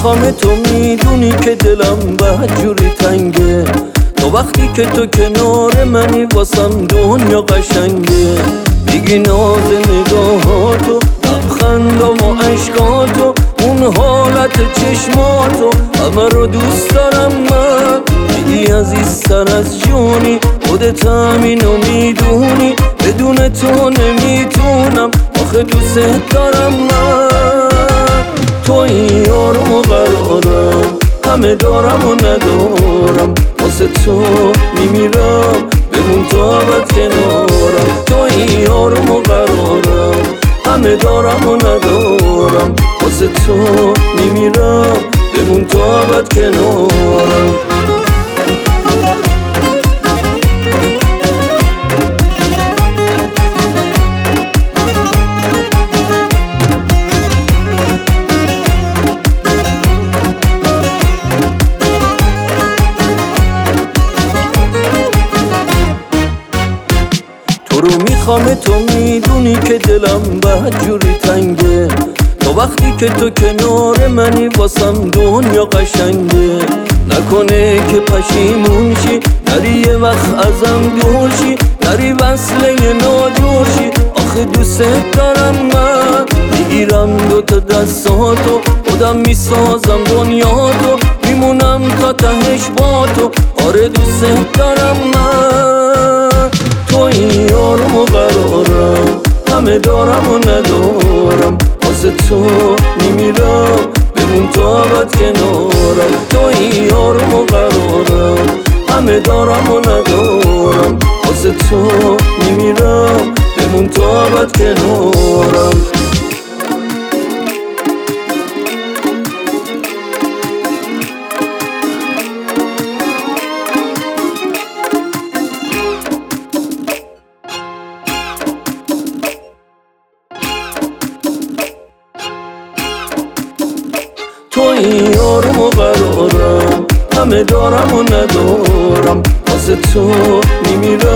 میخوام تو میدونی که دلم بدجوری تنگه، تو وقتی که تو کنار منی واسم دنیا قشنگه. میگی ناز نگاهاتو، لبخندام و عشقاتو، اون حالت چشماتو، همه رو دوست دارم من. میگی عزیزتر از جونی، خودت همینو میدونی، بدون تو نمیتونم، آخه دوست دارم من. توی یارم و قرارم، همه دارم و ندارم، واسه تو میمیرم، بمون تا ابد کنارم. توی یارم و قرارم، همه دارم و ندارم، واسه تو میمیرم، بمون تا ابد کنارم. تو رو میخوام، تو میدونی که دلم بدجوری تنگه، تو وقتی که تو کنار منی واسم دنیا قشنگه. نکنه که پشیمون شی، نری یه وقت ازم دور شی، نری وصله ناجور شی، آخه دوست دارم من. میگیرم دوتا دستاتو، خودم میسازم دنیاتو، میمونم تا تهش با تو، آره دوست دارم من. توی یارم و قرارم، همه دارم و ندارم، واسه تو میمیرم، بمون تا ابد کنارم. توی یارم و قرارم، همه دارم و ندارم، واسه تو میمیرم، بمون تا ابد کنارم. توی یارم و قرارم، همه دارم و ندارم، واسه تو میمیرم.